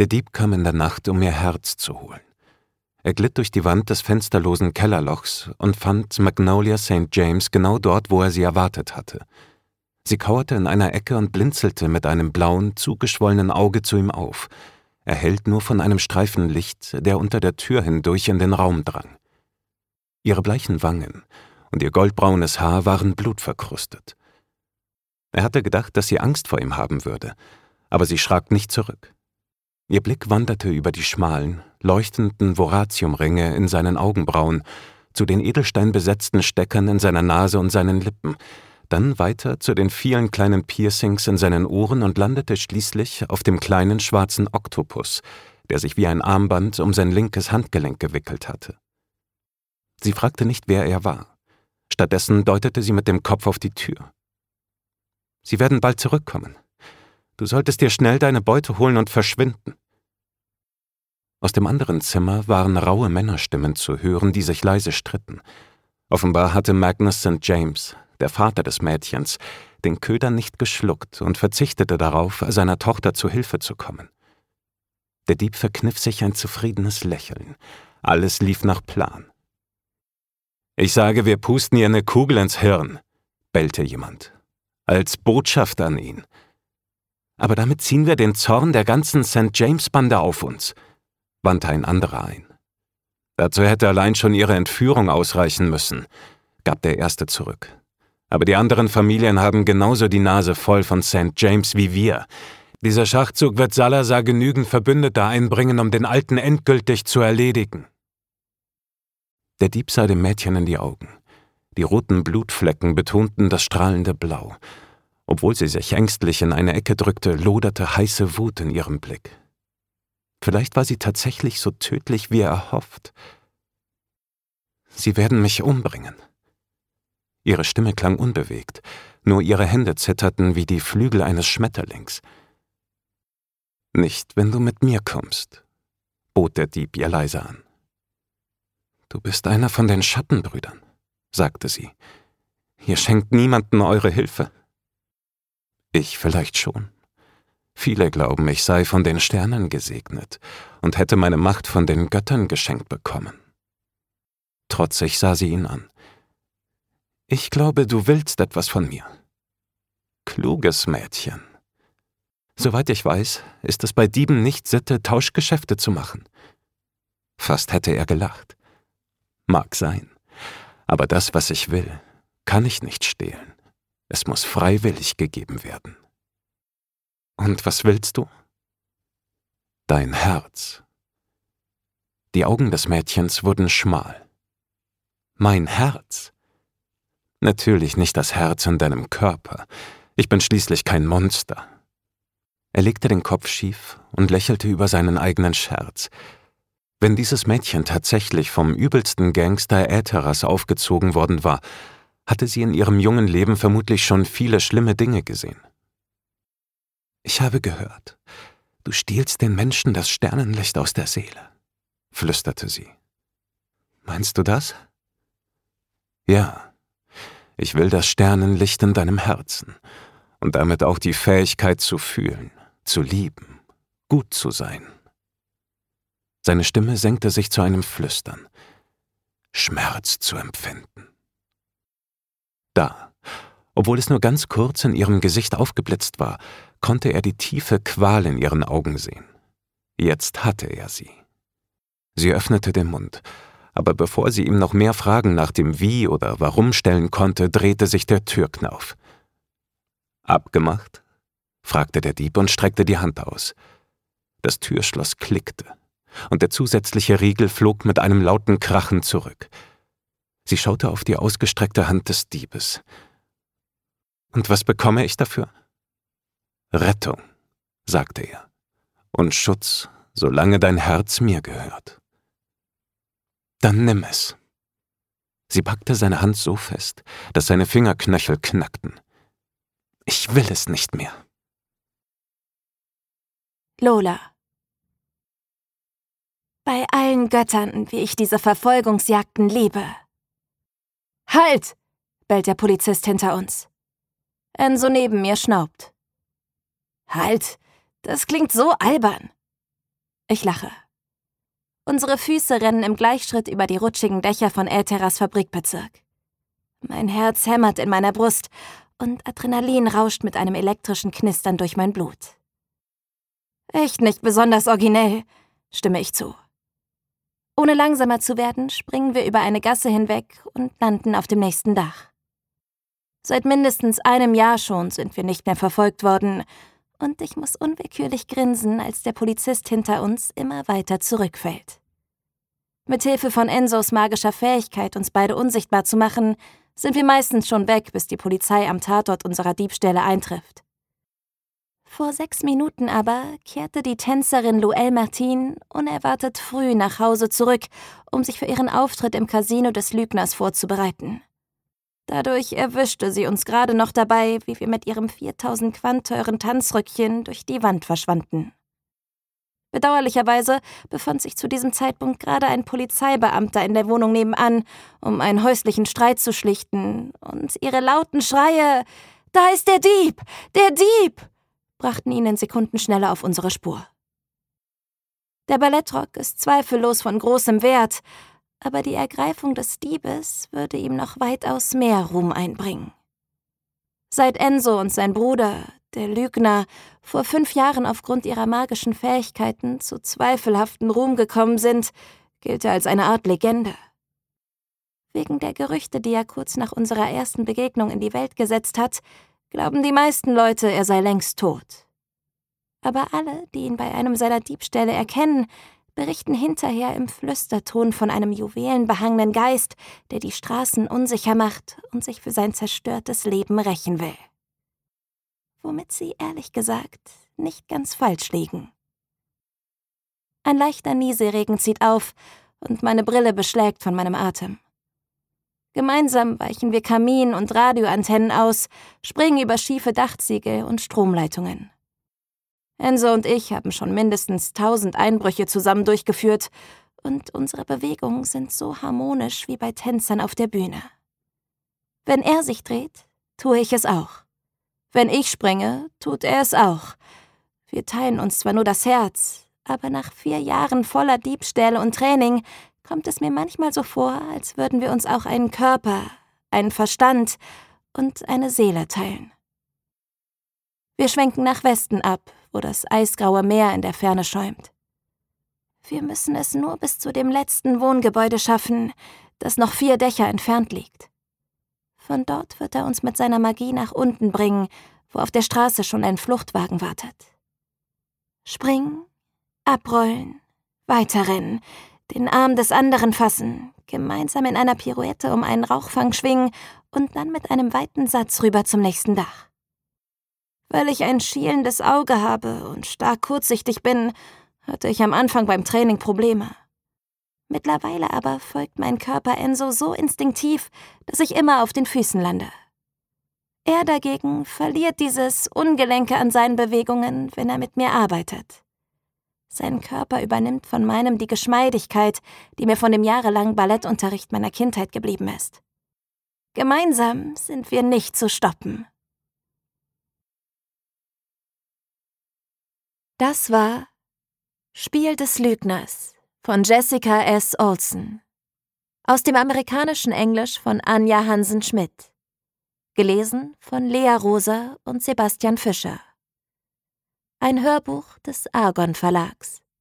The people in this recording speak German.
Der Dieb kam in der Nacht, um ihr Herz zu holen. Er glitt durch die Wand des fensterlosen Kellerlochs und fand Magnolia St. James genau dort, wo er sie erwartet hatte. Sie kauerte in einer Ecke und blinzelte mit einem blauen, zugeschwollenen Auge zu ihm auf, erhellt nur von einem Streifen Licht, der unter der Tür hindurch in den Raum drang. Ihre bleichen Wangen und ihr goldbraunes Haar waren blutverkrustet. Er hatte gedacht, dass sie Angst vor ihm haben würde, aber sie schrak nicht zurück. Ihr Blick wanderte über die schmalen, leuchtenden Voratiumringe in seinen Augenbrauen, zu den edelsteinbesetzten Steckern in seiner Nase und seinen Lippen, dann weiter zu den vielen kleinen Piercings in seinen Ohren und landete schließlich auf dem kleinen schwarzen Oktopus, der sich wie ein Armband um sein linkes Handgelenk gewickelt hatte. Sie fragte nicht, wer er war. Stattdessen deutete sie mit dem Kopf auf die Tür. »Sie werden bald zurückkommen. Du solltest dir schnell deine Beute holen und verschwinden.« Aus dem anderen Zimmer waren raue Männerstimmen zu hören, die sich leise stritten. Offenbar hatte Magnus St. James, der Vater des Mädchens, den Köder nicht geschluckt und verzichtete darauf, seiner Tochter zu Hilfe zu kommen. Der Dieb verkniff sich ein zufriedenes Lächeln. Alles lief nach Plan. »Ich sage, wir pusten ihr eine Kugel ins Hirn«, bellte jemand. »Als Botschaft an ihn.« »Aber damit ziehen wir den Zorn der ganzen St. James-Bande auf uns«, wandte ein anderer ein. »Dazu hätte allein schon ihre Entführung ausreichen müssen«, gab der Erste zurück. »Aber die anderen Familien haben genauso die Nase voll von St. James wie wir. Dieser Schachzug wird Salazar genügend Verbündete einbringen, um den Alten endgültig zu erledigen.« Der Dieb sah dem Mädchen in die Augen. Die roten Blutflecken betonten das strahlende Blau. Obwohl sie sich ängstlich in eine Ecke drückte, loderte heiße Wut in ihrem Blick. Vielleicht war sie tatsächlich so tödlich, wie er erhofft. »Sie werden mich umbringen.« Ihre Stimme klang unbewegt, nur ihre Hände zitterten wie die Flügel eines Schmetterlings. »Nicht, wenn du mit mir kommst«, bot der Dieb ihr leise an. »Du bist einer von den Schattenbrüdern«, sagte sie. »Ihr schenkt niemandem eure Hilfe.« »Ich vielleicht schon. Viele glauben, ich sei von den Sternen gesegnet und hätte meine Macht von den Göttern geschenkt bekommen.« Trotzig sah sie ihn an. »Ich glaube, du willst etwas von mir.« »Kluges Mädchen. Soweit ich weiß, ist es bei Dieben nicht Sitte, Tauschgeschäfte zu machen.« Fast hätte er gelacht. »Mag sein, aber das, was ich will, kann ich nicht stehlen. Es muss freiwillig gegeben werden.« »Und was willst du?« »Dein Herz.« Die Augen des Mädchens wurden schmal. »Mein Herz?« »Natürlich nicht das Herz in deinem Körper. Ich bin schließlich kein Monster.« Er legte den Kopf schief und lächelte über seinen eigenen Scherz. Wenn dieses Mädchen tatsächlich vom übelsten Gangster Ätheras aufgezogen worden war, hatte sie in ihrem jungen Leben vermutlich schon viele schlimme Dinge gesehen. »Ich habe gehört, du stiehlst den Menschen das Sternenlicht aus der Seele«, flüsterte sie. »Meinst du das?« »Ja. Ich will das Sternenlicht in deinem Herzen und damit auch die Fähigkeit zu fühlen, zu lieben, gut zu sein.« Seine Stimme senkte sich zu einem Flüstern. »Schmerz zu empfinden.« Da, obwohl es nur ganz kurz in ihrem Gesicht aufgeblitzt war, konnte er die tiefe Qual in ihren Augen sehen. Jetzt hatte er sie. Sie öffnete den Mund, aber bevor sie ihm noch mehr Fragen nach dem Wie oder Warum stellen konnte, drehte sich der Türknauf. »Abgemacht?« fragte der Dieb und streckte die Hand aus. Das Türschloss klickte, und der zusätzliche Riegel flog mit einem lauten Krachen zurück. Sie schaute auf die ausgestreckte Hand des Diebes. »Und was bekomme ich dafür?« »Rettung«, sagte er, »und Schutz, solange dein Herz mir gehört.« »Dann nimm es.« Sie packte seine Hand so fest, dass seine Fingerknöchel knackten. »Ich will es nicht mehr.« Lola. Bei allen Göttern, wie ich diese Verfolgungsjagden liebe. »Halt!« bellt der Polizist hinter uns. Enzo neben mir schnaubt. »Halt! Das klingt so albern!« Ich lache. Unsere Füße rennen im Gleichschritt über die rutschigen Dächer von Ätheras Fabrikbezirk. Mein Herz hämmert in meiner Brust und Adrenalin rauscht mit einem elektrischen Knistern durch mein Blut. Echt nicht besonders originell, stimme ich zu. Ohne langsamer zu werden, springen wir über eine Gasse hinweg und landen auf dem nächsten Dach. Seit mindestens einem Jahr schon sind wir nicht mehr verfolgt worden, und ich muss unwillkürlich grinsen, als der Polizist hinter uns immer weiter zurückfällt. Mithilfe von Enzos magischer Fähigkeit, uns beide unsichtbar zu machen, sind wir meistens schon weg, bis die Polizei am Tatort unserer Diebstähle eintrifft. Vor 6 Minuten aber kehrte die Tänzerin Luelle Martin unerwartet früh nach Hause zurück, um sich für ihren Auftritt im Casino des Lügners vorzubereiten. Dadurch erwischte sie uns gerade noch dabei, wie wir mit ihrem 4000 Quant teuren Tanzröckchen durch die Wand verschwanden. Bedauerlicherweise befand sich zu diesem Zeitpunkt gerade ein Polizeibeamter in der Wohnung nebenan, um einen häuslichen Streit zu schlichten, und ihre lauten Schreie »Da ist der Dieb! Der Dieb!« brachten ihn in Sekundenschnelle auf unsere Spur. Der Ballettrock ist zweifellos von großem Wert, aber die Ergreifung des Diebes würde ihm noch weitaus mehr Ruhm einbringen. Seit Enzo und sein Bruder, der Lügner, vor 5 Jahren aufgrund ihrer magischen Fähigkeiten zu zweifelhaften Ruhm gekommen sind, gilt er als eine Art Legende. Wegen der Gerüchte, die er kurz nach unserer ersten Begegnung in die Welt gesetzt hat, glauben die meisten Leute, er sei längst tot. Aber alle, die ihn bei einem seiner Diebstähle erkennen, berichten hinterher im Flüsterton von einem juwelenbehangenen Geist, der die Straßen unsicher macht und sich für sein zerstörtes Leben rächen will. Womit sie, ehrlich gesagt, nicht ganz falsch liegen. Ein leichter Nieselregen zieht auf und meine Brille beschlägt von meinem Atem. Gemeinsam weichen wir Kamin- und Radioantennen aus, springen über schiefe Dachziegel und Stromleitungen. Enzo und ich haben schon mindestens 1000 Einbrüche zusammen durchgeführt und unsere Bewegungen sind so harmonisch wie bei Tänzern auf der Bühne. Wenn er sich dreht, tue ich es auch. Wenn ich springe, tut er es auch. Wir teilen uns zwar nur das Herz, aber nach 4 Jahren voller Diebstähle und Training kommt es mir manchmal so vor, als würden wir uns auch einen Körper, einen Verstand und eine Seele teilen. Wir schwenken nach Westen ab, wo das eisgraue Meer in der Ferne schäumt. Wir müssen es nur bis zu dem letzten Wohngebäude schaffen, das noch 4 Dächer entfernt liegt. Von dort wird er uns mit seiner Magie nach unten bringen, wo auf der Straße schon ein Fluchtwagen wartet. Springen, abrollen, weiterrennen, den Arm des anderen fassen, gemeinsam in einer Pirouette um einen Rauchfang schwingen und dann mit einem weiten Satz rüber zum nächsten Dach. Weil ich ein schielendes Auge habe und stark kurzsichtig bin, hatte ich am Anfang beim Training Probleme. Mittlerweile aber folgt mein Körper Enzo so instinktiv, dass ich immer auf den Füßen lande. Er dagegen verliert dieses Ungelenke an seinen Bewegungen, wenn er mit mir arbeitet. Sein Körper übernimmt von meinem die Geschmeidigkeit, die mir von dem jahrelangen Ballettunterricht meiner Kindheit geblieben ist. Gemeinsam sind wir nicht zu stoppen. Das war Spiel des Lügners von Jessica S. Olson. Aus dem amerikanischen Englisch von Anja Hansen-Schmidt. Gelesen von Lea Rosa und Sebastian Fischer. Ein Hörbuch des Argon Verlags.